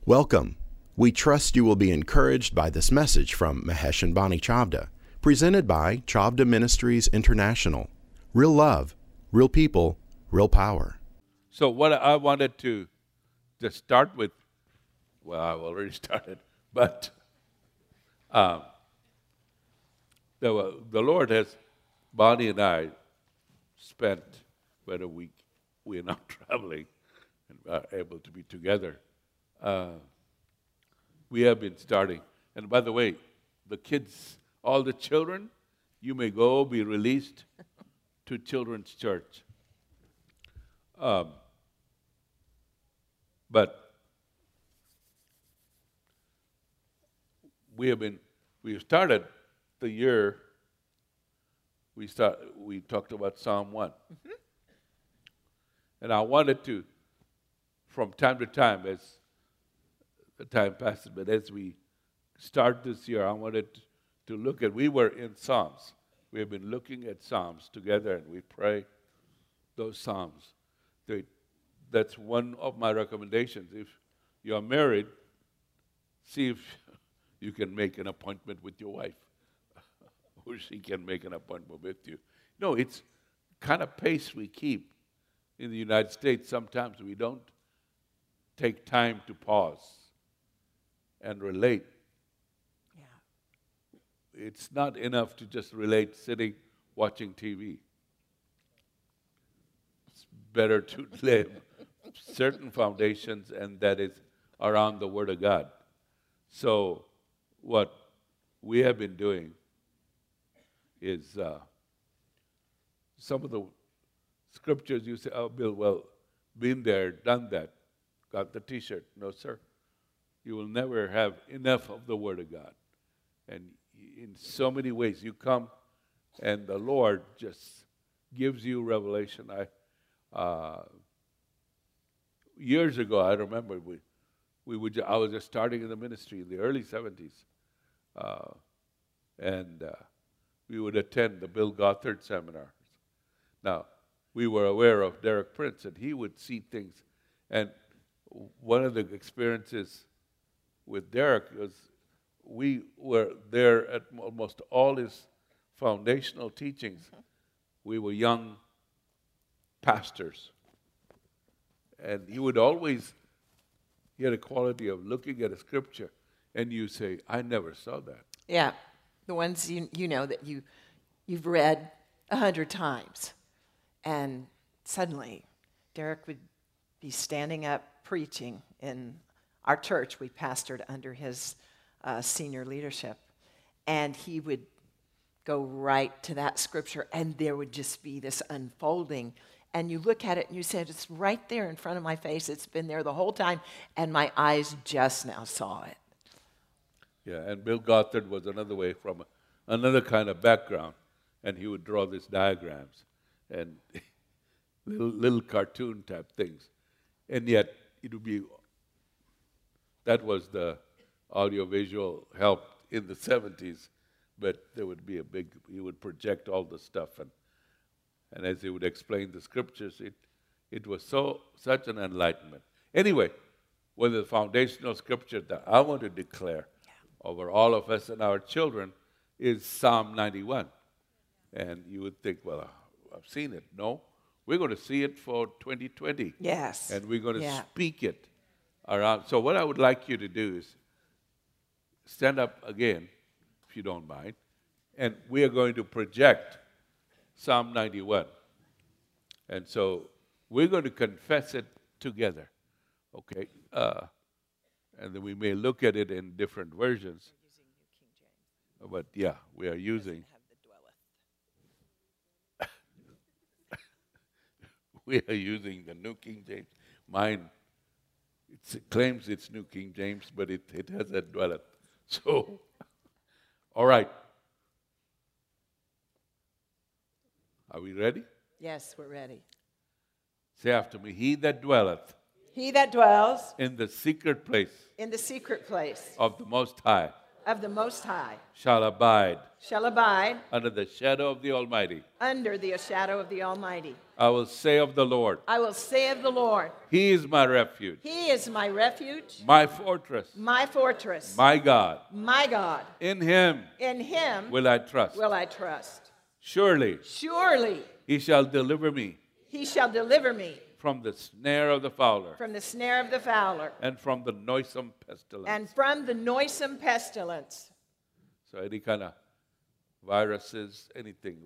Welcome. We trust you will be encouraged by this message from Mahesh and Bonnie Chavda, presented by Chavda Ministries International. Real love, real people, real power. So what I wanted to just start with, well, I've already started, but the Lord has, Bonnie and I spent about a week. We are now traveling and are able to be together. We have been starting. And by the way, the kids, all the children, you may go be released to Children's Church. But we have started the year, we talked about Psalm 1. Mm-hmm. And I wanted to, from time to time, as the time passes, but as we start this year, I wanted to look at, we were in Psalms. We have been looking at Psalms together, and we pray those Psalms. That's one of my recommendations. If you are married, see if you can make an appointment with your wife, or she can make an appointment with you. No, it's kind of pace we keep in the United States. Sometimes we don't take time to pause and relate. Yeah. It's not enough to just relate sitting, watching TV. It's better to lay certain foundations, and that is around the Word of God. So what we have been doing is some of the scriptures you say, oh, Bill, well, been there, done that, got the T-shirt. No, sir. You will never have enough of the Word of God. And in so many ways, you come and the Lord just gives you revelation. Years ago, I remember I was just starting in the ministry in the early 70s. And we would attend the Bill Gothard seminars. Now, we were aware of Derek Prince, and he would see things. And one of the experiences with Derek was we were there at almost all his foundational teachings. We were young pastors. And he had a quality of looking at a scripture, and you say, I never saw that. Yeah, the ones you know that you've read 100 times. And suddenly, Derek would be standing up preaching in our church. We pastored under his senior leadership. And he would go right to that scripture, and there would just be this unfolding. And you look at it, and you said, it's right there in front of my face. It's been there the whole time, and my eyes just now saw it. Yeah, and Bill Gothard was another way from another kind of background, and he would draw these diagrams and little cartoon type things. And yet, that was the audiovisual help in the 70s, but there would be he would project all the stuff, and as he would explain the scriptures, it was such an enlightenment. Anyway, one of the foundational scriptures that I want to declare over all of us and our children is Psalm 91. And you would think, well, I've seen it. No, we're going to see it for 2020. Yes. And we're going to speak it around. So what I would like you to do is stand up again, if you don't mind, and we are going to project Psalm 91. And so we're going to confess it together, okay? And then we may look at it in different versions. But yeah, we are using. We are using the New King James. Mine, it claims it's New King James, but it has a dwelleth. So, all right. Are we ready? Yes, we're ready. Say after me, he that dwelleth. He that dwells In the secret place. in the secret place Of the Most High. of the Most High shall abide shall abide under the shadow of the Almighty. under the shadow of the Almighty. I will say of the Lord, I will say of the Lord, He is my refuge, He is my refuge, my fortress, my fortress, my God. my God. In Him In Him will I trust. will I trust. Surely Surely He shall deliver me He shall deliver me from the snare of the fowler from the snare of the fowler and from the noisome pestilence. and from the noisome pestilence. So any kind of viruses, anything,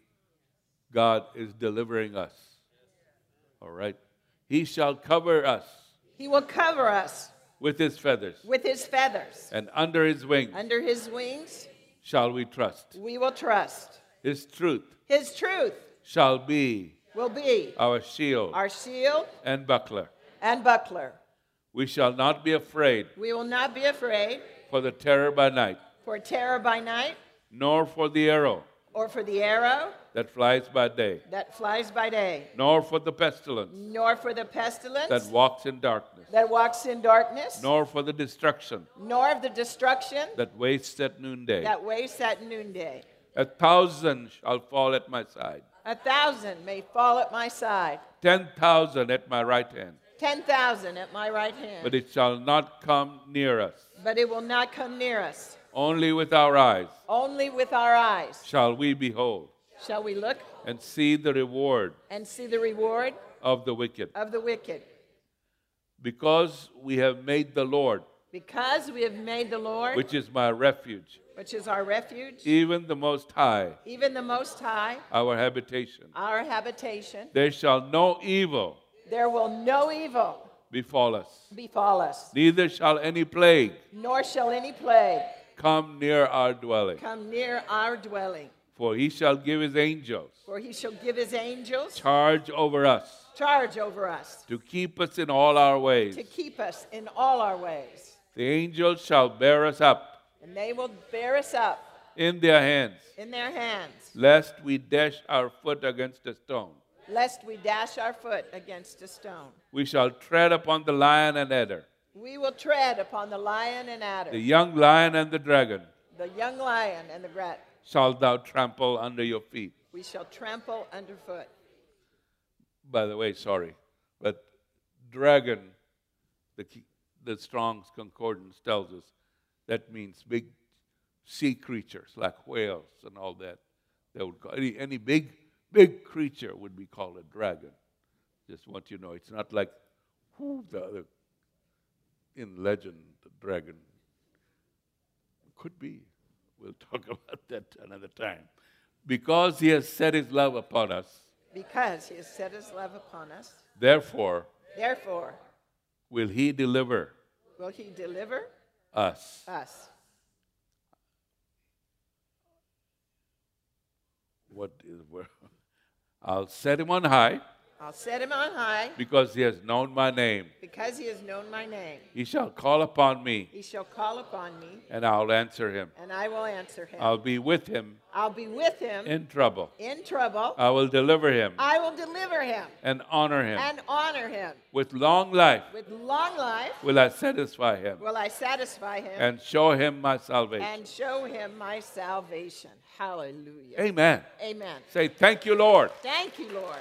God is delivering us. All right? He shall cover us He will cover us with His feathers, with His feathers. and under His wings Under His wings shall we trust. we will trust. His truth His truth shall be will be our shield our shield and buckler. and buckler. We shall not be afraid We will not be afraid for the terror by night, for terror by night, nor for the arrow or for the arrow that flies by day, that flies by day, nor for the pestilence nor for the pestilence that walks in darkness, that walks in darkness, nor for the destruction nor of the destruction that wastes at noonday. that wastes at noonday. 1,000 shall fall at my side, 1,000 may fall at my side, 10,000 at my right hand, 10,000 at my right hand, but it shall not come near us. but it will not come near us. Only with our eyes Only with our eyes shall we behold shall we look and see the reward and see the reward of the wicked. of the wicked. Because we have made the Lord, Because we have made the Lord, which is my refuge, which is our refuge, even the Most High, even the Most High, our habitation, our habitation, there shall no evil there will no evil befall us, befall us, neither shall any plague nor shall any plague come near our dwelling. come near our dwelling. For He shall give His angels For He shall give His angels charge over us charge over us to keep us in all our ways. to keep us in all our ways. The angels shall bear us up And they will bear us up in their hands, in their hands, lest we dash our foot against a stone. lest we dash our foot against a stone. We shall tread upon the lion and adder, We will tread upon the lion and adder, the young lion and the dragon the young lion and the rat. shalt thou trample under your feet. We shall trample underfoot. By the way, sorry, but dragon, the Strong's Concordance tells us, that means big sea creatures like whales and all that. They would call any big creature would be called a dragon. Just want you to know, it's not like the other in legend, the dragon. Could be. We'll talk about that another time. Because He has set His love upon us, Because He has set His love upon us, therefore therefore will He deliver will He deliver us. us. What is where? I'll set Him on high I'll set Him on high because He has known my name. because He has known my name. He shall call upon me, He shall call upon me, and I'll answer him. and I will answer him. I'll be with him I'll be with him in trouble. in trouble. I will deliver him I will deliver him and honor him. and honor him. With long life With long life will I satisfy him will I satisfy him and show him my salvation. and show him my salvation. Hallelujah. Amen. Amen. Say, thank you, Lord. Thank you, Lord.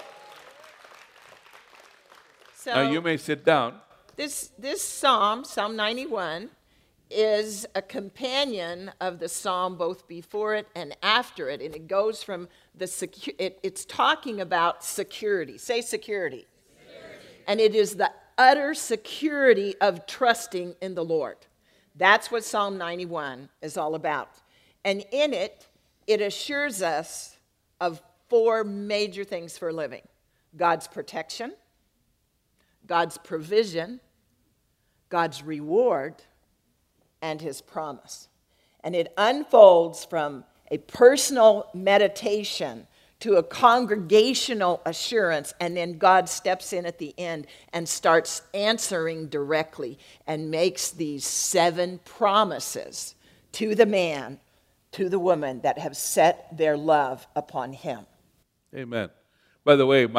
So Now you may sit down. this psalm, Psalm 91, is a companion of the psalm both before it and after it, and it goes from it's talking about security. Say security. And it is the utter security of trusting in the Lord. That's what Psalm 91 is all about. And in it, it assures us of four major things for living: God's protection, God's provision, God's reward, and His promise. And it unfolds from a personal meditation to a congregational assurance, and then God steps in at the end and starts answering directly and makes these 7 promises to the man, to the woman that have set their love upon Him. Amen. By the way,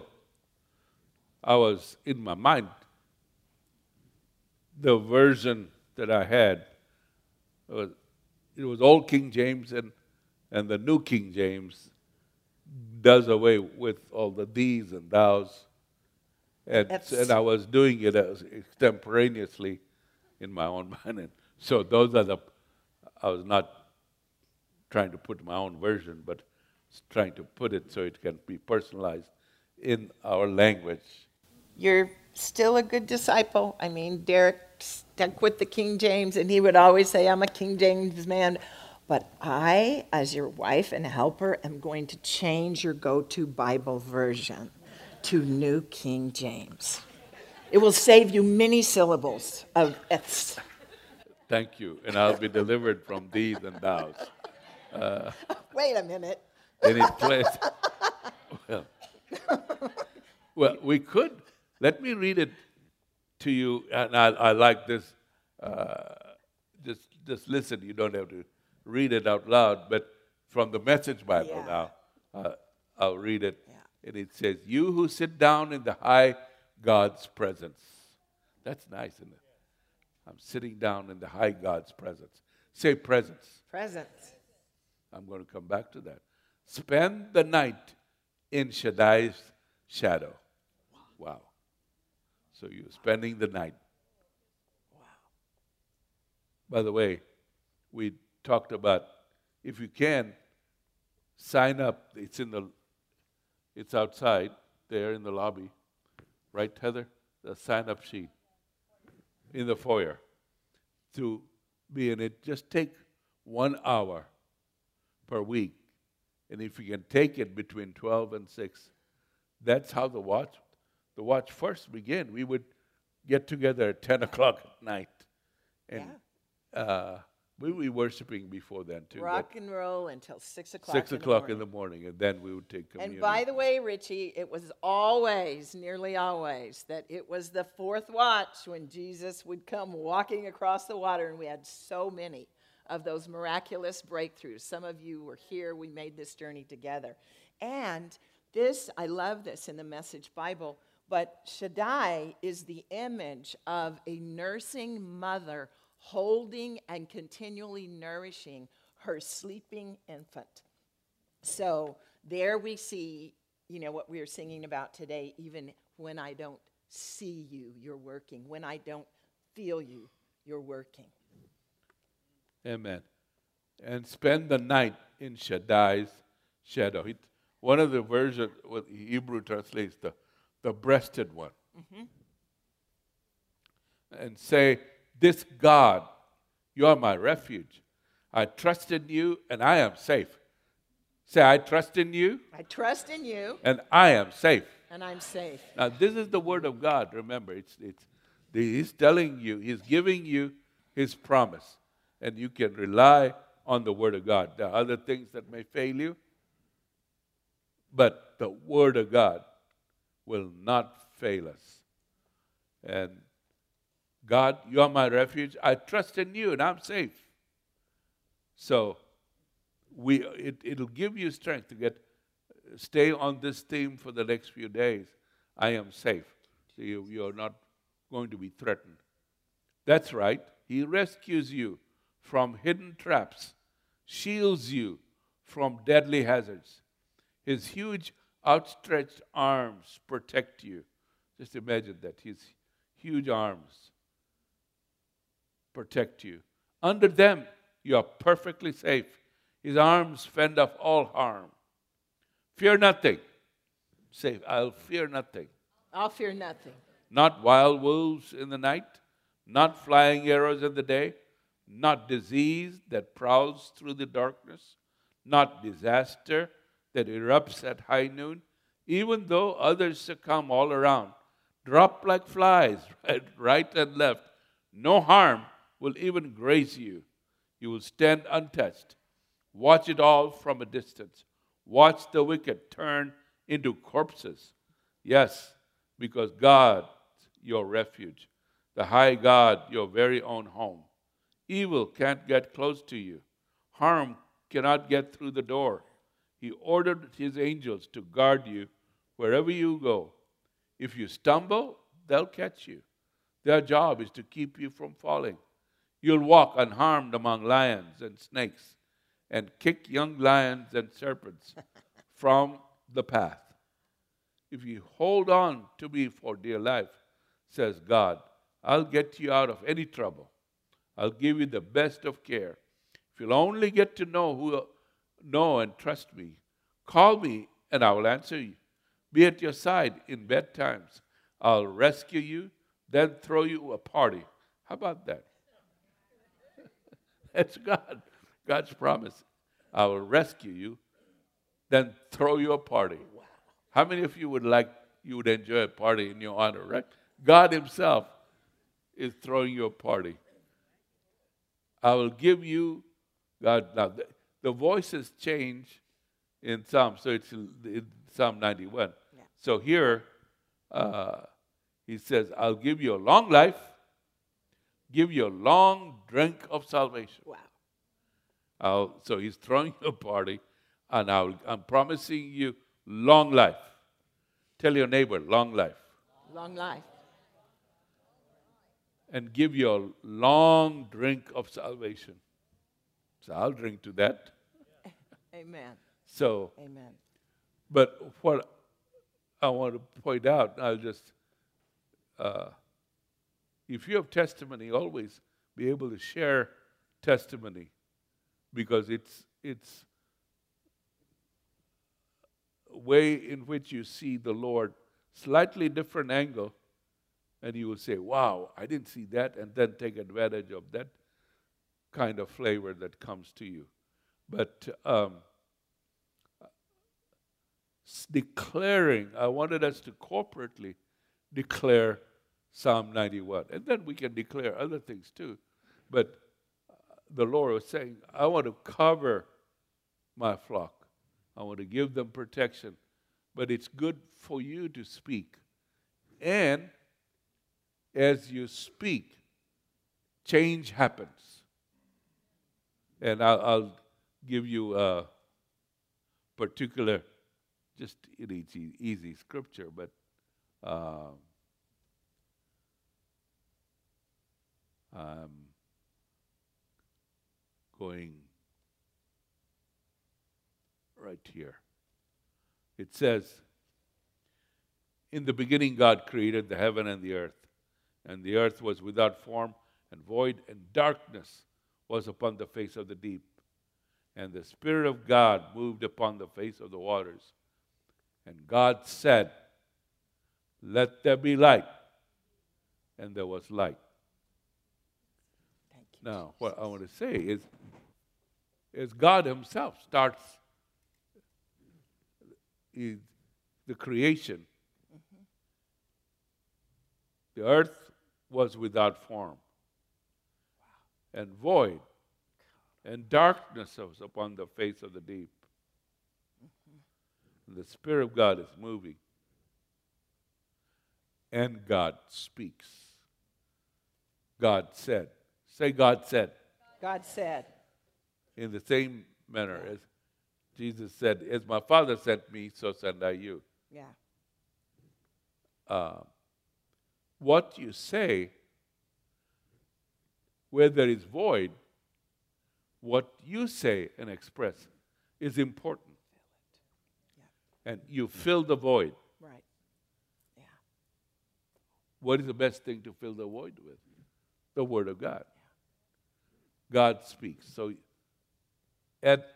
I was in my mind, the version that I had was it was Old King James, and the New King James does away with all the these and thous. And I was doing it as extemporaneously in my own mind. And so I was not trying to put my own version, but trying to put it so it can be personalized in our language. You're still a good disciple. I mean, Derek stuck with the King James, and he would always say, I'm a King James man. But I, as your wife and helper, am going to change your go-to Bible version to New King James. It will save you many syllables of F's. Thank you. And I'll be delivered from these and thous. Wait a minute. And it plays. Well, we could. Let me read it to you. And I like this. Just listen. You don't have to read it out loud. But from the Message Bible now, I'll read it. Yeah. And it says, you who sit down in the high God's presence. That's nice, isn't it? I'm sitting down in the high God's presence. Say presence. Presence. I'm going to come back to that. Spend the night in Shaddai's shadow. Wow. So you're spending the night. Wow. By the way, we talked about, if you can, sign up. It's outside there in the lobby. Right, Heather? The sign-up sheet in the foyer to be in it. Just take 1 hour per week. And if you can take it between 12 and 6, that's how the watch first began. We would get together at 10 o'clock at night. And we were worshiping before then, too. Rock and roll until 6 o'clock 6 o'clock in the morning, and then we would take communion. And by the way, Richie, it was always, nearly always, that it was the fourth watch when Jesus would come walking across the water, and we had so many of those miraculous breakthroughs. Some of you were here. We made this journey together. And this, I love this in the Message Bible, but Shaddai is the image of a nursing mother holding and continually nourishing her sleeping infant. So there we see, what we are singing about today, even when I don't see you, you're working. When I don't feel you, you're working. Amen. And spend the night in Shaddai's shadow. One of the versions, what Hebrew translates, the breasted one. Mm-hmm. And say, this God, you are my refuge. I trust in you and I am safe. Say, I trust in you. I trust in you. And I am safe. And I'm safe. Now, this is the word of God. Remember, He's telling you, He's giving you His promise. And you can rely on the word of God. There are other things that may fail you, but the word of God will not fail us. And God, you are my refuge. I trust in you, and I'm safe. So it'll give you strength to stay on this theme for the next few days. I am safe. So you're not going to be threatened. That's right. He rescues you from hidden traps, shields you from deadly hazards. His huge outstretched arms protect you. Just imagine that. His huge arms protect you. Under them, you are perfectly safe. His arms fend off all harm. Fear nothing. Say, I'll fear nothing. I'll fear nothing. Not wild wolves in the night, not flying arrows in the day, not disease that prowls through the darkness, not disaster that erupts at high noon, even though others succumb all around, drop like flies right and left. No harm will even graze you. You will stand untouched. Watch it all from a distance. Watch the wicked turn into corpses. Yes, because God, your refuge, the high God, your very own home. Evil can't get close to you. Harm cannot get through the door. He ordered his angels to guard you wherever you go. If you stumble, they'll catch you. Their job is to keep you from falling. You'll walk unharmed among lions and snakes and kick young lions and serpents from the path. If you hold on to me for dear life, says God, I'll get you out of any trouble. I'll give you the best of care. If you'll only get to know and trust me, call me and I will answer you. Be at your side in bad times. I'll rescue you, then throw you a party. How about that? That's God. God's promise. I will rescue you, then throw you a party. Wow. How many of you would enjoy a party in your honor, right? God himself is throwing you a party. I will give you, God, now the voices change in Psalm, so it's in Psalm 91. Yeah. So here, he says, I'll give you a long life, give you a long drink of salvation. Wow. So he's throwing you a party, and I'm promising you long life. Tell your neighbor, long life. Long life. And give you a long drink of salvation. So I'll drink to that. Amen. So, amen. But what I want to point out, I'll just, if you have testimony, always be able to share testimony, because it's a way in which you see the Lord, slightly different angle, and you will say, wow, I didn't see that, and then take advantage of that kind of flavor that comes to you. But declaring, I wanted us to corporately declare Psalm 91. And then we can declare other things too. But the Lord was saying, I want to cover my flock. I want to give them protection. But it's good for you to speak. And as you speak, change happens. And I'll give you a particular, just an easy scripture, but I'm going right here. It says, in the beginning God created the heaven and the earth was without form and void, and darkness was upon the face of the deep. And the Spirit of God moved upon the face of the waters. And God said, let there be light. And there was light. Thank you, now, what I want to say is God himself starts the creation. Mm-hmm. The earth was without form and void, and darkness was upon the face of the deep. Mm-hmm. The Spirit of God is moving, and God speaks. God said. Say, God said. God said. In the same manner as Jesus said, as my Father sent me, so send I you. Yeah. What you say, where there is void, what you say and express is important. Yeah. And you fill the void. Right. Yeah. What is the best thing to fill the void with? The Word of God. Yeah. God speaks. So at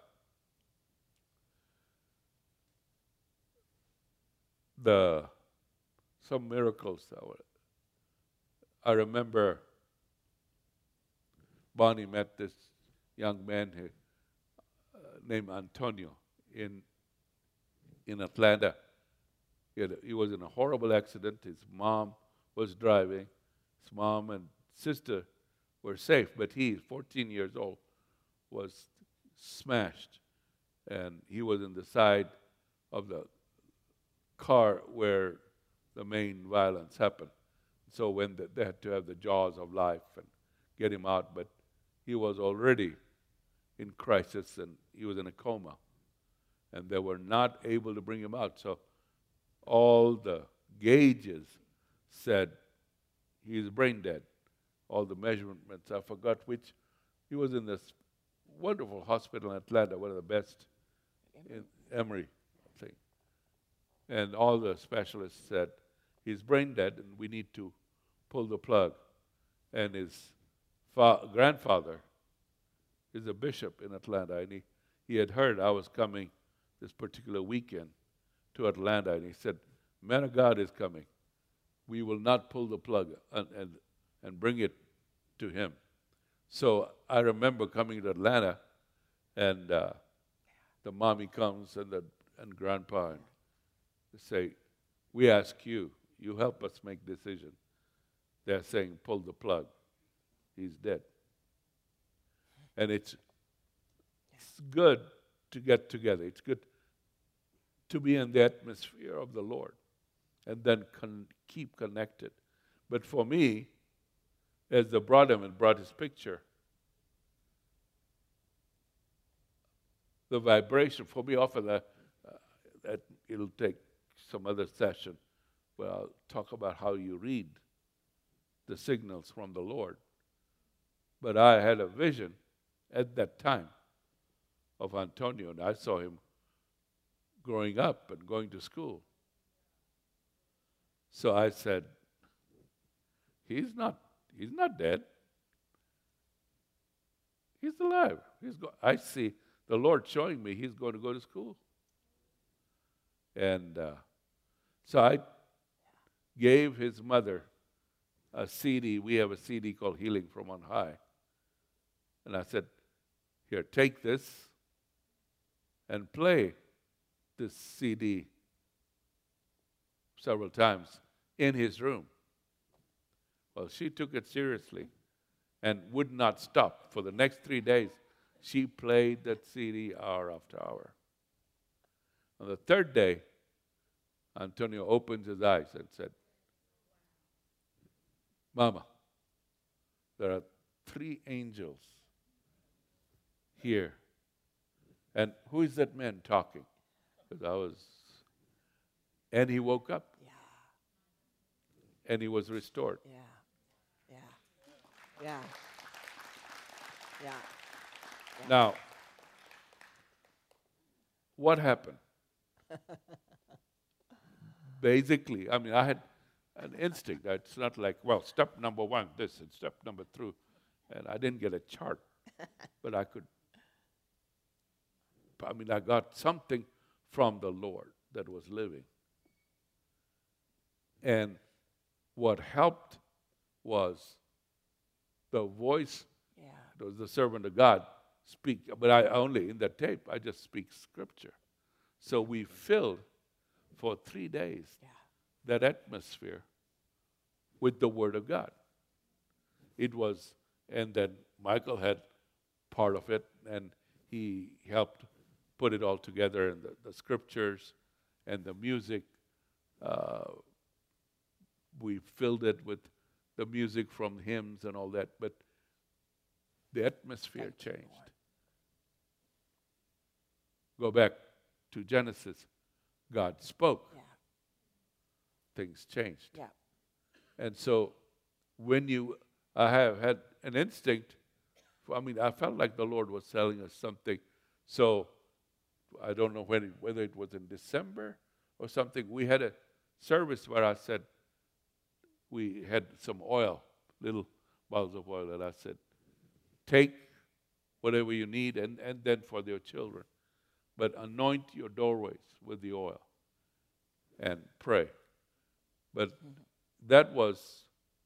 some miracles, I remember Bonnie met this young man here, named Antonio in Atlanta. He was in a horrible accident. His mom was driving. His mom and sister were safe, but he, 14 years old, was smashed. And he was in the side of the car where the main violence happened. So when they had to have the jaws of life and get him out, but he was already in crisis and he was in a coma. And they were not able to bring him out. So all the gauges said he's brain dead. all the measurements. I forgot which. He was in this wonderful hospital in Atlanta, one of the best in Emory, I think. And all the specialists said, he's brain dead and we need to pull the plug. And his grandfather is a bishop in Atlanta, and he had heard I was coming this particular weekend to Atlanta, and he said, man of God is coming. We will not pull the plug and bring it to him. So I remember coming to Atlanta, and the mommy comes and grandpa, and they say, we ask you, you help us make decision. They're saying, pull the plug. He's dead. And it's good to get together. It's good to be in the atmosphere of the Lord and then keep connected. But for me, as the brother brought his picture, the vibration, for me often that it'll take some other session where I'll talk about how you read the signals from the Lord. But I had a vision at that time of Antonio, and I saw him growing up and going to school. So I said, he's not dead. He's alive. I see the Lord showing me he's going to go to school. And so I gave his mother a CD. We have a CD called Healing from on High. And I said, here, take this and play this CD several times in his room. Well, she took it seriously and would not stop. For the next 3 days, she played that CD hour after hour. On the third day, Antonio opened his eyes and said, Mama, there are 3 angels here. And who is that man talking? Because and he woke up. Yeah. And he was restored. Yeah. Yeah. Yeah. Yeah. Yeah. Now, what happened? Basically, I mean, I had an instinct. It's not like, well, step number 1, this, and step number 2. And I didn't get a chart, but I got something from the Lord that was living. And what helped was the voice. Yeah. It was the servant of God speak, but I only, in the tape, I just speak scripture. So we filled for 3 days that atmosphere with the Word of God. It was, and then Michael had part of it, and he helped put it all together, and the scriptures and the music. We filled it with the music from hymns and all that, but the atmosphere changed. Go back to Genesis. God spoke. Yeah. Things changed. Yeah. And so I have had an instinct. I felt like the Lord was telling us something. So I don't know whether it was in December or something. We had a service where I said, we had some oil, little bottles of oil, and I said, take whatever you need, and then for their children. But anoint your doorways with the oil and pray. But that was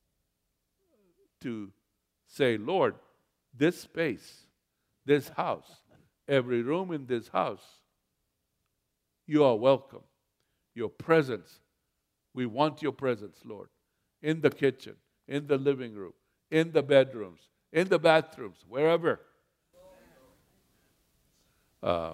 to say, Lord, this space, this house, every room in this house, you are welcome. Your presence, we want your presence, Lord, in the kitchen, in the living room, in the bedrooms, in the bathrooms, wherever. Yeah.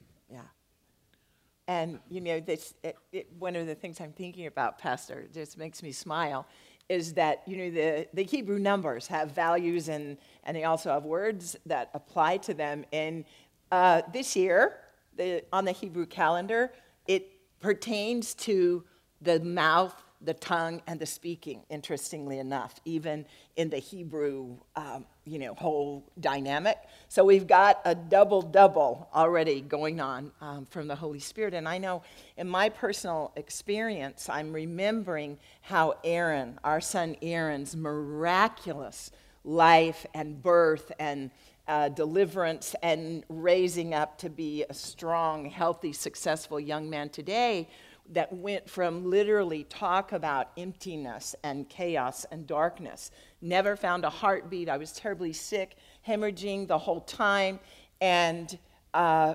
And, one of the things I'm thinking about, Pastor, just makes me smile, is that, the Hebrew numbers have values and they also have words that apply to them. And this year, on the Hebrew calendar, it pertains to the mouth the tongue and the speaking, interestingly enough, even in the Hebrew, whole dynamic. So we've got a double already going on from the Holy Spirit. And I know in my personal experience, I'm remembering how Aaron, our son Aaron's miraculous life and birth and deliverance and raising up to be a strong, healthy, successful young man today, that went from literally talk about emptiness and chaos and darkness. Never found a heartbeat. I was terribly sick, hemorrhaging the whole time. And the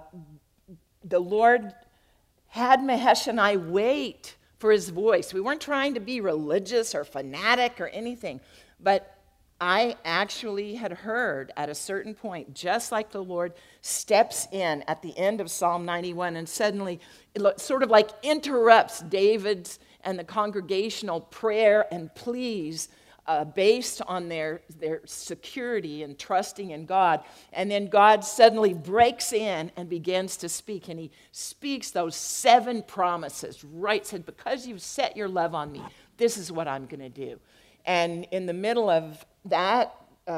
Lord had Mahesh and I wait for his voice. We weren't trying to be religious or fanatic or anything, but I actually had heard at a certain point, just like the Lord steps in at the end of Psalm 91 and suddenly it sort of like interrupts David's and the congregational prayer and pleas based on their security and trusting in God. And then God suddenly breaks in and begins to speak. And he speaks those 7 promises, right? Said, because you've set your love on me, this is what I'm going to do. And in the middle of that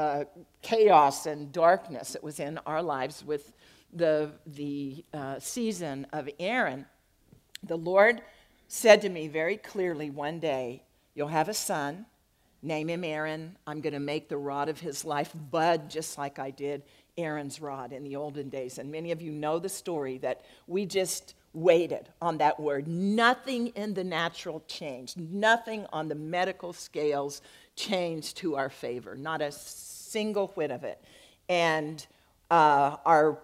chaos and darkness that was in our lives with the season of Aaron, the Lord said to me very clearly one day, you'll have a son, name him Aaron. I'm going to make the rod of his life bud just like I did Aaron's rod in the olden days. And many of you know the story that we just waited on that word. Nothing in the natural changed. Nothing on the medical scales changed to our favor. Not a single whit of it. And our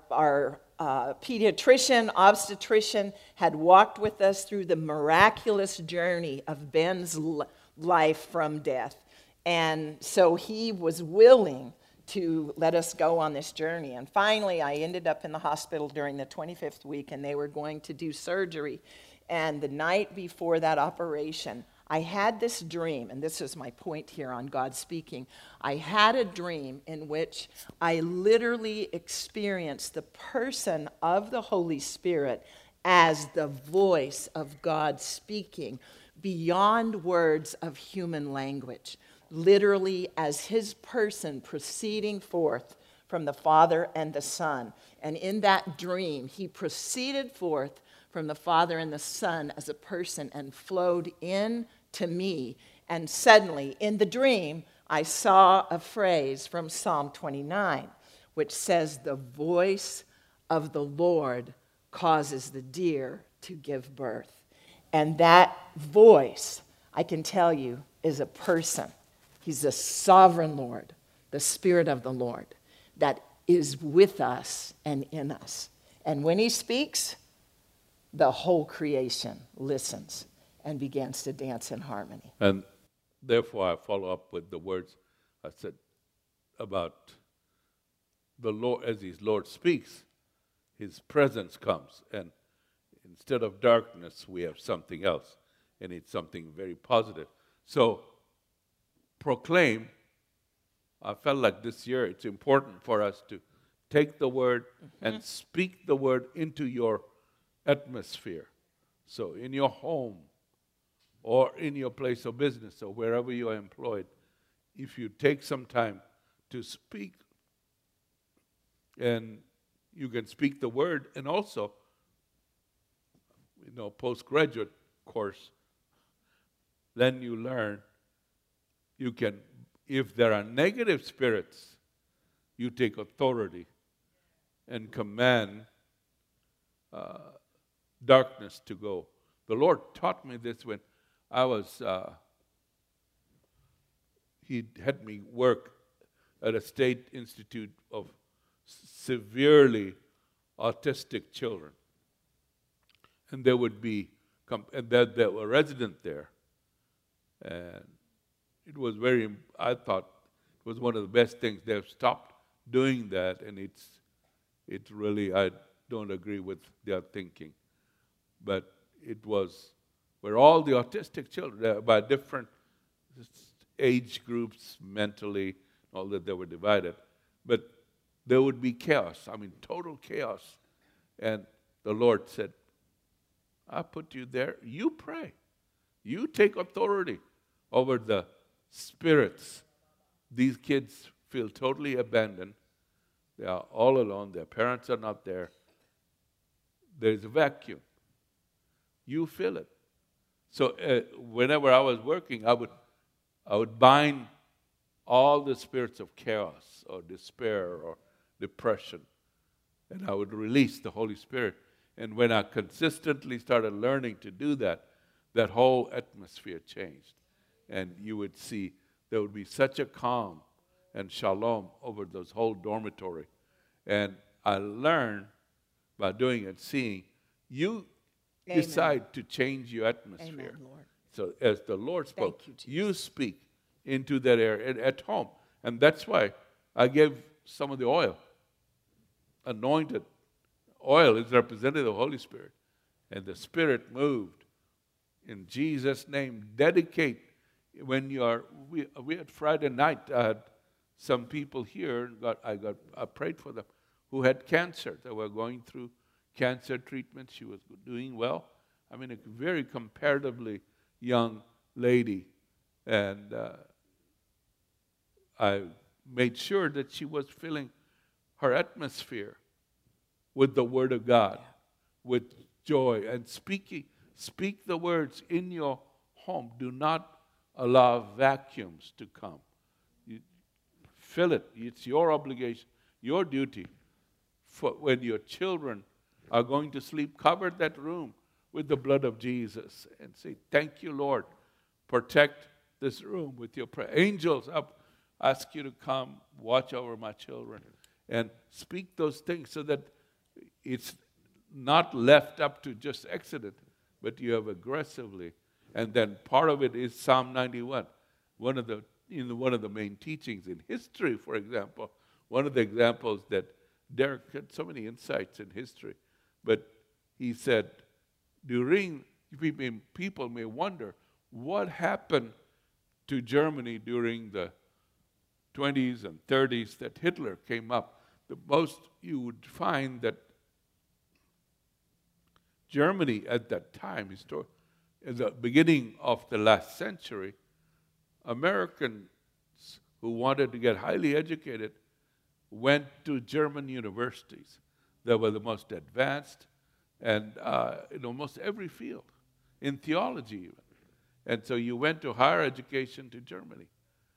pediatrician, obstetrician had walked with us through the miraculous journey of Ben's life from death. And so he was willing to let us go on this journey. And finally, I ended up in the hospital during the 25th week, and they were going to do surgery. And the night before that operation, I had this dream, and this is my point here on God speaking. I had a dream in which I literally experienced the person of the Holy Spirit as the voice of God speaking beyond words of human language, literally as his person proceeding forth from the Father and the Son. And in that dream, he proceeded forth from the Father and the Son as a person and flowed in to me. And suddenly, in the dream, I saw a phrase from Psalm 29, which says, the voice of the Lord causes the deer to give birth. And that voice, I can tell you, is a person. He's the sovereign Lord, the Spirit of the Lord, that is with us and in us. And when he speaks, the whole creation listens and begins to dance in harmony. And therefore, I follow up with the words I said about the Lord. As his Lord speaks, his presence comes. And instead of darkness, we have something else. And it's something very positive. So, proclaim. I felt like this year it's important for us to take the word and speak the word into your atmosphere. So in your home or in your place of business or wherever you are employed, if you take some time to speak, and you can speak the word, and also, postgraduate course, then you learn. You can, if there are negative spirits, you take authority and command darkness to go. The Lord taught me this when I was, he had me work at a state institute of severely autistic children. And there would be, and there were residents there. And it was I thought it was one of the best things. They've stopped doing that, and it's really, I don't agree with their thinking. But it was where all the autistic children, by different age groups, mentally, all that they were divided. But there would be chaos, total chaos. And the Lord said, I put you there, you pray. You take authority over the spirits. These kids feel totally abandoned. They are all alone. Their parents are not there. There's a vacuum. You fill it. So whenever I was working, I would bind all the spirits of chaos or despair or depression, and I would release the Holy Spirit. And when I consistently started learning to do that, that whole atmosphere changed. And you would see there would be such a calm and shalom over those whole dormitory. And I learned by doing it, seeing, you Amen. decide to change your atmosphere. Amen, Lord. So as the Lord spoke, Thank you, Jesus. you speak into that area at home. And that's why I gave some of the oil. Anointed oil is representative of the Holy Spirit. And the Spirit moved. In Jesus' name, dedicate. When you are, we had Friday night, I had some people here, I prayed for them, who had cancer. They were going through cancer treatment. She was doing well. I mean, a very comparatively young lady. And I made sure that she was filling her atmosphere with the Word of God, with joy, and speak the words in your home. Do not allow vacuums to come. You fill it. It's your obligation, your duty. For when your children are going to sleep, cover that room with the blood of Jesus and say, thank you, Lord. Protect this room with your prayer. Angels up, ask you to come watch over my children and speak those things so that it's not left up to just accident, but you have aggressively. And then part of it is Psalm 91. One of the main teachings in history, for example, one of the examples that Derek had so many insights in history, but he said, people may wonder what happened to Germany during the 20s and 30s that Hitler came up. The most you would find that Germany at that time, at the beginning of the last century, Americans who wanted to get highly educated went to German universities. They were the most advanced and in almost every field, in theology even. And so you went to higher education to Germany.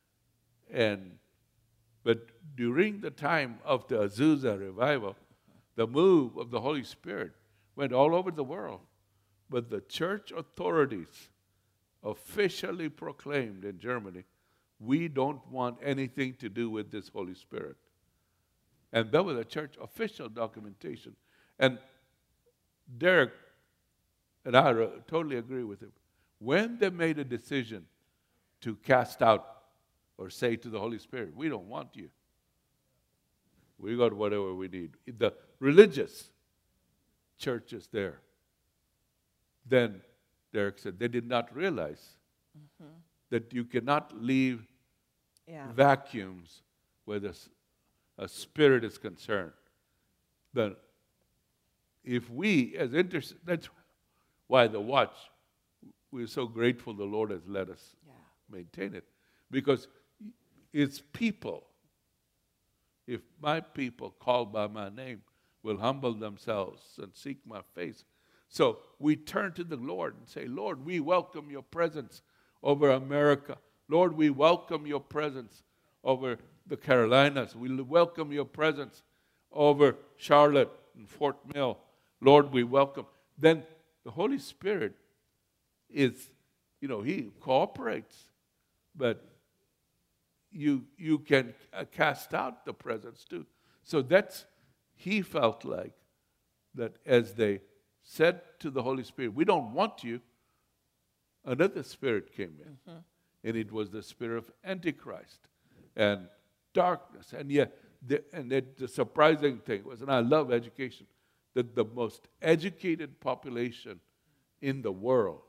But during the time of the Azusa revival, the move of the Holy Spirit went all over the world. But the church authorities officially proclaimed in Germany, we don't want anything to do with this Holy Spirit. And that was a church official documentation. And Derek and I totally agree with him. When they made a decision to cast out or say to the Holy Spirit, we don't want you. We got whatever we need. The religious churches there. Then Derek said they did not realize that you cannot leave vacuums where a spirit is concerned. Then if we as intercessors, that's why the watch, we're so grateful the Lord has let us maintain it. Because it's people. If my people called by my name will humble themselves and seek my face. So we turn to the Lord and say, Lord, we welcome your presence over America. Lord, we welcome your presence over the Carolinas. We welcome your presence over Charlotte and Fort Mill. Lord, we welcome. Then the Holy Spirit is, he cooperates. But you can cast out the presence too. So he felt like that as they said to the Holy Spirit, we don't want you, another spirit came in. And it was the spirit of Antichrist and darkness. And yet, the surprising thing was, and I love education, that the most educated population in the world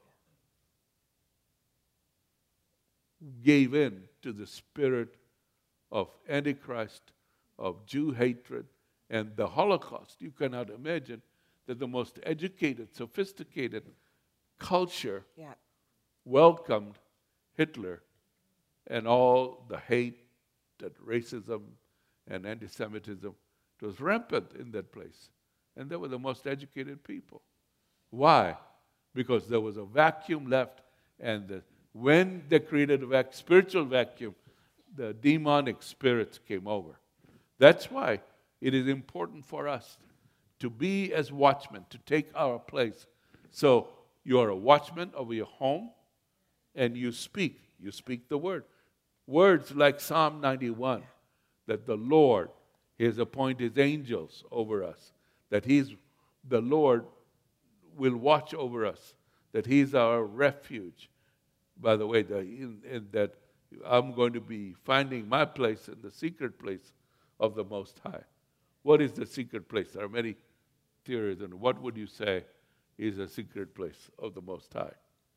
gave in to the spirit of Antichrist, of Jew hatred, and the Holocaust. You cannot imagine that the most educated, sophisticated culture welcomed Hitler and all the hate, that racism and anti-Semitism. It was rampant in that place. And they were the most educated people. Why? Because there was a vacuum left, and when they created a spiritual vacuum, the demonic spirits came over. That's why it is important for us to be as watchmen, to take our place. So you are a watchman over your home, and you speak the word. Words like Psalm 91, that the Lord, He has appointed His angels over us, that the Lord will watch over us, that He's our refuge. By the way, that I'm going to be finding my place in the secret place of the Most High. What is the secret place? There are many theories, and what would you say is the secret place of the Most High?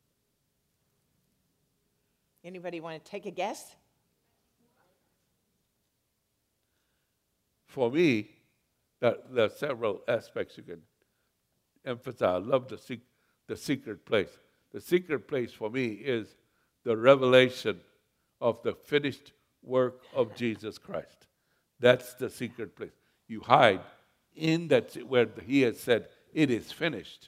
Anybody want to take a guess? For me, there are several aspects you can emphasize. I love the secret place. The secret place for me is the revelation of the finished work of Jesus Christ. That's the secret place. You hide in that where He has said, it is finished.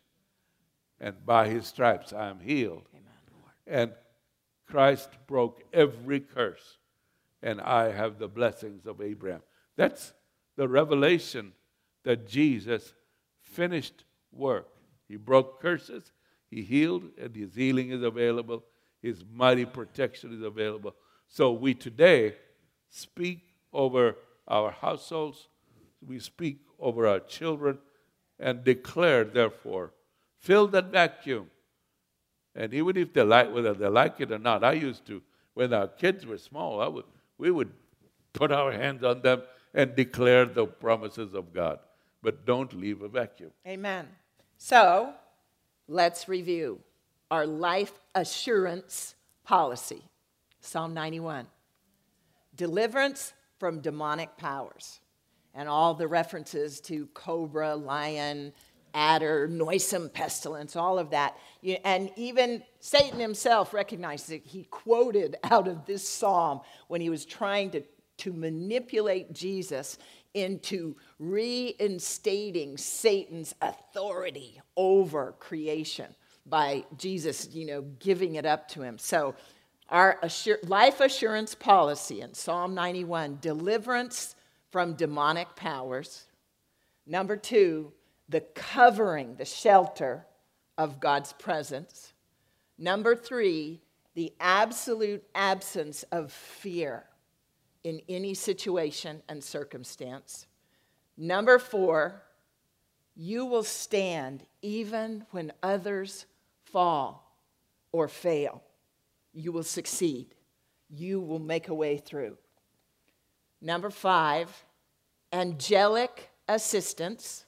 And by His stripes I am healed. Amen, Lord. And Christ broke every curse. And I have the blessings of Abraham. That's the revelation that Jesus finished work. He broke curses, He healed, and His healing is available. His mighty protection is available. So we today speak over our households, we speak over our children, and declare, therefore, fill that vacuum. And even if whether they like it or not, I used to, when our kids were small, we would put our hands on them and declare the promises of God. But don't leave a vacuum. Amen. So, let's review our life assurance policy. Psalm 91. Deliverance from demonic powers. And all the references to cobra, lion, adder, noisome pestilence, all of that. And even Satan himself recognized it. He quoted out of this psalm when he was trying to manipulate Jesus into reinstating Satan's authority over creation by Jesus, giving it up to him. So our life assurance policy in Psalm 91, deliverance from demonic powers. Number 2, the covering, the shelter of God's presence. Number 3, the absolute absence of fear in any situation and circumstance. Number 4, you will stand even when others fall or fail. You will succeed. You will make a way through. Number 5, angelic assistance.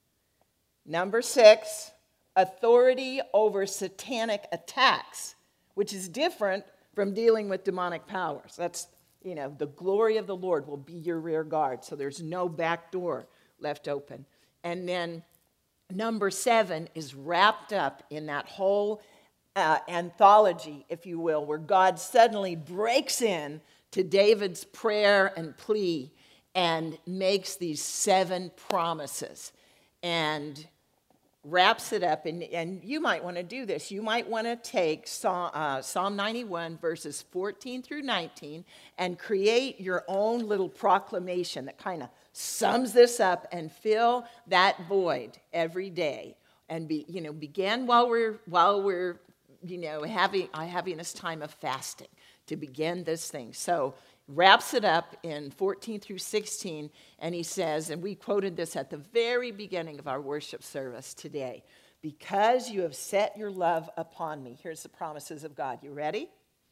Number 6, authority over satanic attacks, which is different from dealing with demonic powers. That's the glory of the Lord will be your rear guard, so there's no back door left open. And then number 7 is wrapped up in that whole anthology, if you will, where God suddenly breaks in to David's prayer and plea and makes these 7 promises and wraps it up. And you might want to do this. You might want to take Psalm 91, verses 14 through 19, and create your own little proclamation that kind of sums this up and fill that void every day. And begin while we're having this time of fasting to begin this thing. So wraps it up in 14 through 16, and he says, and we quoted this at the very beginning of our worship service today, because you have set your love upon me. Here's the promises of God. You ready?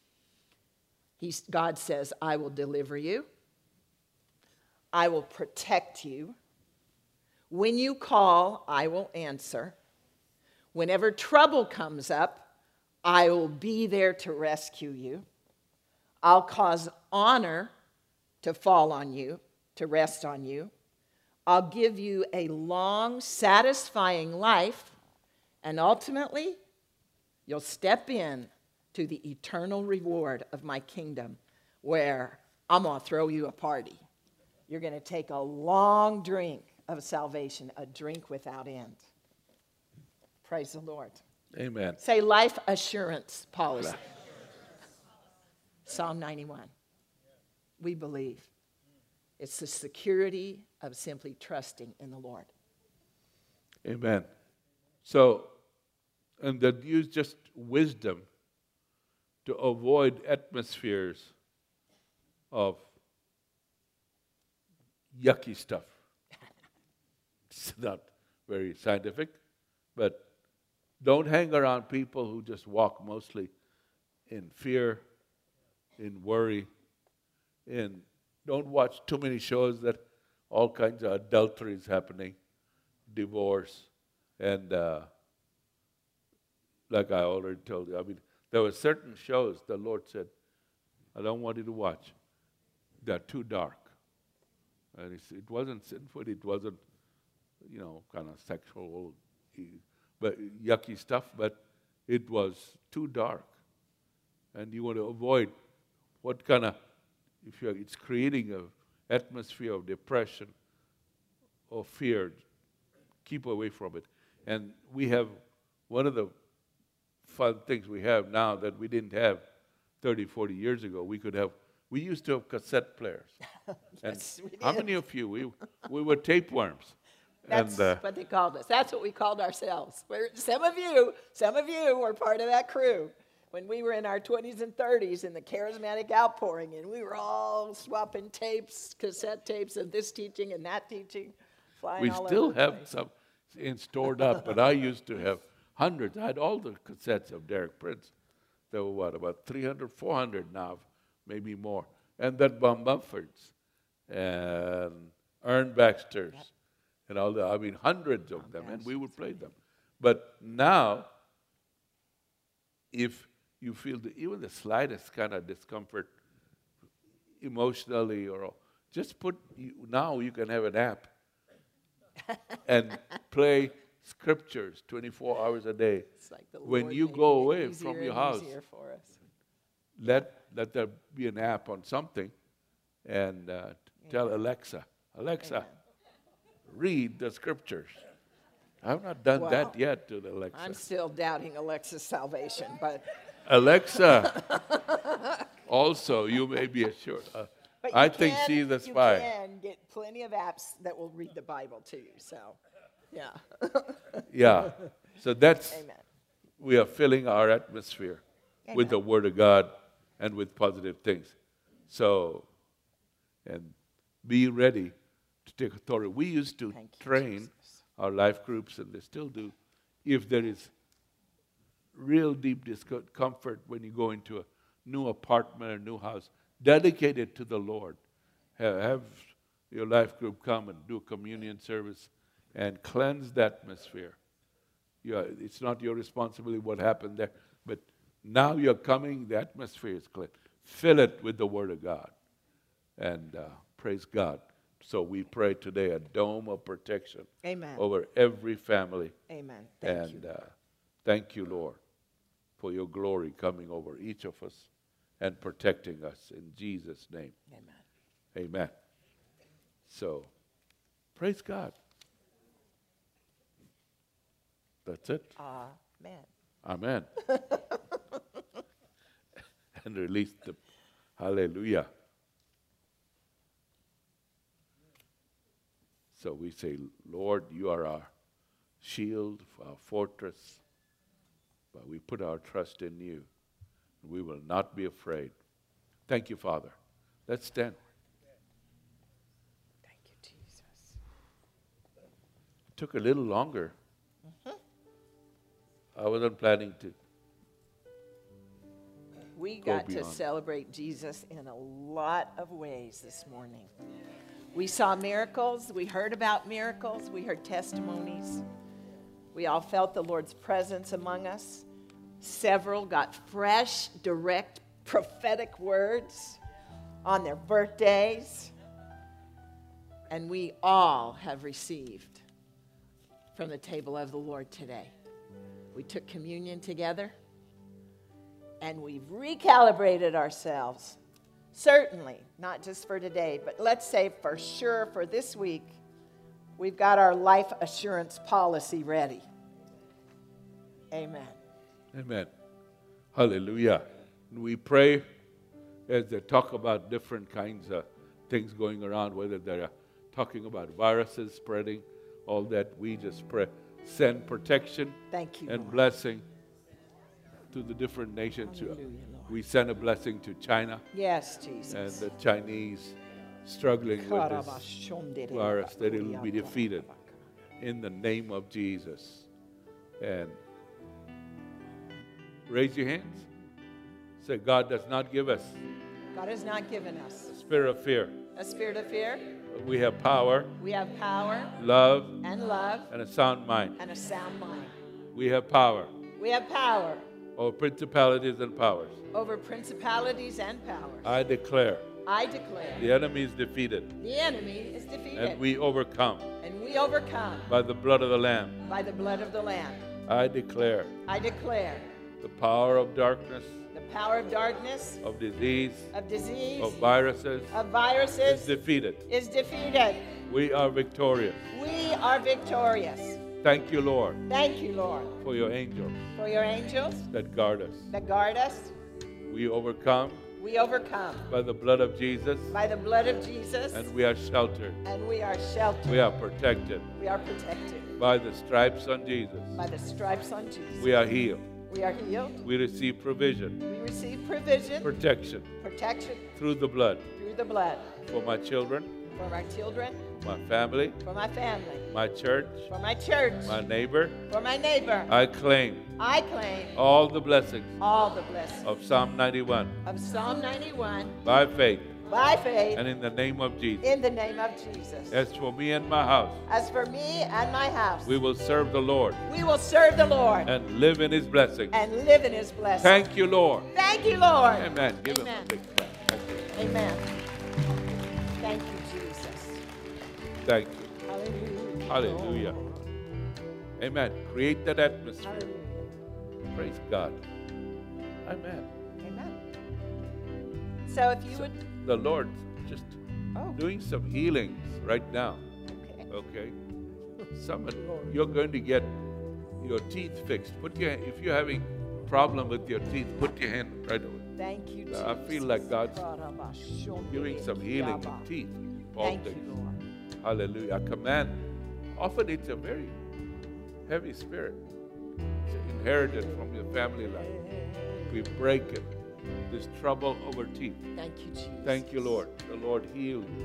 God says, I will deliver you. I will protect you. When you call, I will answer. Whenever trouble comes up, I will be there to rescue you. I'll cause honor to fall on you, to rest on you. I'll give you a long, satisfying life, and ultimately, you'll step in to the eternal reward of my kingdom, where I'm going to throw you a party. You're going to take a long drink of salvation, a drink without end. Praise the Lord. Amen. Say life assurance policy. Psalm 91. We believe. It's the security of simply trusting in the Lord. Amen. So, and that use just wisdom to avoid atmospheres of yucky stuff. It's not very scientific, but don't hang around people who just walk mostly in fear, in worry, don't watch too many shows that all kinds of adultery is happening, divorce, and like I already told you, I mean, there were certain shows the Lord said, I don't want you to watch. They're too dark. And it wasn't sinful, it wasn't, kind of sexual, but yucky stuff, but it was too dark. And you want to avoid what kind of, it's creating an atmosphere of depression or fear, keep away from it. And we have one of the fun things we have now that we didn't have 30, 40 years ago. We used to have cassette players. Yes, and we did. how many of you, we were tapeworms. That's what they called us. That's what we called ourselves. Some of you were part of that crew. When we were in our 20s and 30s in the charismatic outpouring, and we were all swapping tapes, cassette tapes of this teaching and that teaching, flying We all still over the have place. some stored up, but I used to have hundreds. I had all the cassettes of Derek Prince. There were about 300, 400 now, maybe more. And then Bob Mumfords and Ern Baxter's and all the, hundreds of them, and we would play them. But now, if you feel even the slightest kind of discomfort emotionally just now you can have an app and play scriptures 24 hours a day. It's like the When Lord you making go it away easier from your and house, easier for us. let there be an app on something and tell Alexa, Amen. read the scriptures. I've not done that yet to the Alexa. I'm still doubting Alexa's salvation, but Alexa, also, you may be assured. but I think she's a spy. You can get plenty of apps that will read the Bible to you. So, yeah. Yeah. So that's, Amen. we are filling our atmosphere with the Word of God and with positive things. So, and be ready to take authority. We used to Thank you, train Jesus. our life groups, and they still do, if there is real deep discomfort when you go into a new apartment or new house, dedicate it to the Lord. Have your life group come and do a communion service and cleanse the atmosphere. It's not your responsibility what happened there, but now you're coming, the atmosphere is clean. Fill it with the Word of God. And praise God. So we pray today a dome of protection Amen. over every family. Amen. Thank you. Thank you, Lord, for your glory coming over each of us and protecting us in Jesus' name. Amen. Amen. So, praise God. That's it. Amen. Amen. And release the hallelujah. So we say, Lord, you are our shield, our fortress, but we put our trust in you. We will not be afraid. Thank you, Father. Let's stand. Thank you, Jesus. It took a little longer. I wasn't planning to. We Go got to beyond. celebrate Jesus in a lot of ways this morning. We saw miracles. We heard about miracles. We heard testimonies. We all felt the Lord's presence among us. Several got fresh, direct, prophetic words on their birthdays. And we all have received from the table of the Lord today. We took communion together. and we've recalibrated ourselves. Certainly, not just for today, but let's say for sure for this week, we've got our life assurance policy ready. Amen. Amen. Hallelujah. We pray as they talk about different kinds of things going around, whether they're talking about viruses spreading, all that, we just pray. Send protection Thank you, and Lord. blessing to the different nations. Hallelujah, Lord. We send a blessing to China Yes, and Jesus. the Chinese struggling with this virus, that it will be defeated in the name of Jesus. And raise your hands. Say, God does not give us God has not given us a spirit of fear. a spirit of fear. But we have power, We have power love, and love and a sound mind. and a sound mind. We have power We have power over principalities and powers. over principalities and powers. I declare I declare the enemy is defeated, the enemy is defeated, and we overcome and we overcome by the blood of the Lamb. by the blood of the Lamb. I declare I declare the power of darkness, the power of darkness, of disease, of disease, of viruses of is viruses defeated. is defeated. We are victorious. We are victorious. Thank you, Lord, Thank you, Lord, for your angels for your angels that guard us. that guard us. We overcome We overcome by the blood of Jesus, by the blood of Jesus, and we are sheltered. and we are sheltered. We are protected We are protected by the stripes on Jesus. by the stripes on Jesus. We are healed. We are healed. We receive provision, We receive provision, protection protection through the blood through the blood for my children, for my children, my family, for my family, my church, for my church, my neighbor. for my neighbor. I claim I claim all the blessings all the blessings of Psalm 91 of Psalm 91 by faith by faith and in the name of Jesus. in the name of Jesus. As for me and my house, As for me and my house, we will serve the Lord we will serve the Lord and live in his blessings. and live in his blessings. Thank you, Lord. Thank you, Lord. Amen. Give him a Amen. big clap. Thank you. Amen. Thank you, Jesus. Thank you. Hallelujah. Hallelujah. Amen. Create that atmosphere. Hallelujah. Praise God. Amen. Amen. So if you would, The Lord's just oh, doing some healings right now. okay. Okay? You're going to get your teeth fixed. If you're having problem with your teeth, put your hand right over. Thank you, Jesus. I feel like God's giving some healing in teeth. All Thank you, things. Lord. Hallelujah. I command. Often it's a very heavy spirit. It's inherited from your family life. We break it. This trouble over teeth. Thank you, Jesus. Thank you, Lord. The Lord heal you.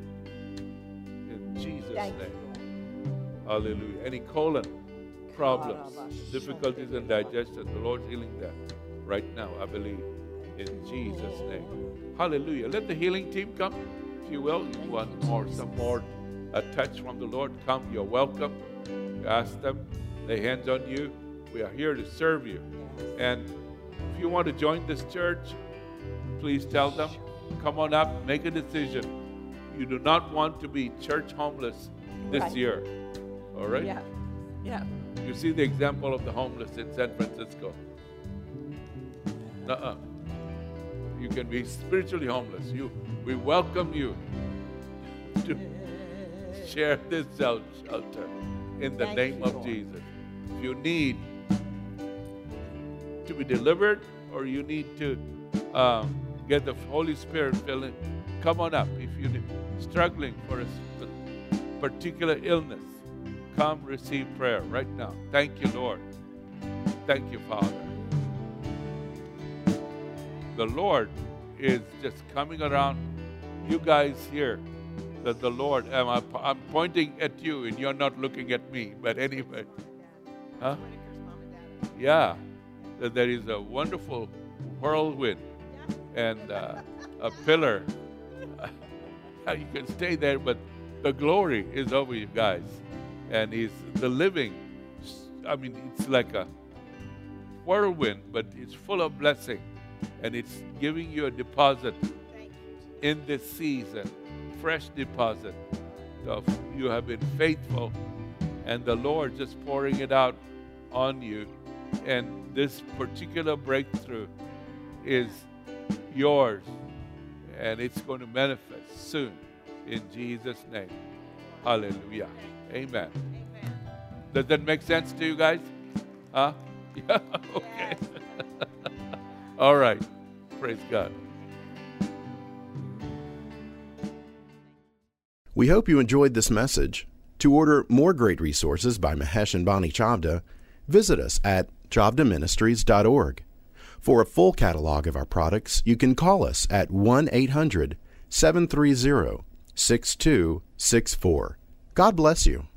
In Jesus' Thank name. you, Lord. Hallelujah. Any colon problems, difficulties in digestion, the Lord's healing that right now, I believe. In Jesus' name. Hallelujah. Let the healing team come, if you will. You want some more a touch from the Lord, come. You're welcome. Ask them. Lay hands on you. We are here to serve you. And if you want to join this church, please tell them, come on up, make a decision. You do not want to be church homeless this Right. year. All right? Yeah. Yeah. You see the example of the homeless in San Francisco. Nuh-uh. You can be spiritually homeless. We welcome you to share this shelter in the Thank name you, of Lord. Jesus. If you need to be delivered or you need to get the Holy Spirit filling, come on up. If you're struggling for a particular illness, come receive prayer right now. Thank you, Lord. Thank you, Father. The Lord is just coming around you guys here. That the Lord, I'm pointing at you and you're not looking at me. But anyway, huh? Yeah, that there is a wonderful whirlwind and a pillar. You can stay there, but the glory is over you guys. And the living, it's like a whirlwind, but it's full of blessing. And it's giving you a deposit in this season, fresh deposit of you have been faithful, and the Lord just pouring it out on you. And this particular breakthrough is yours, and it's going to manifest soon in Jesus' name. Hallelujah. Amen. Does that make sense to you guys? Huh? Yeah, okay. All right. Praise God. We hope you enjoyed this message. To order more great resources by Mahesh and Bonnie Chavda, visit us at chavdaministries.org. For a full catalog of our products, you can call us at 1-800-730-6264. God bless you.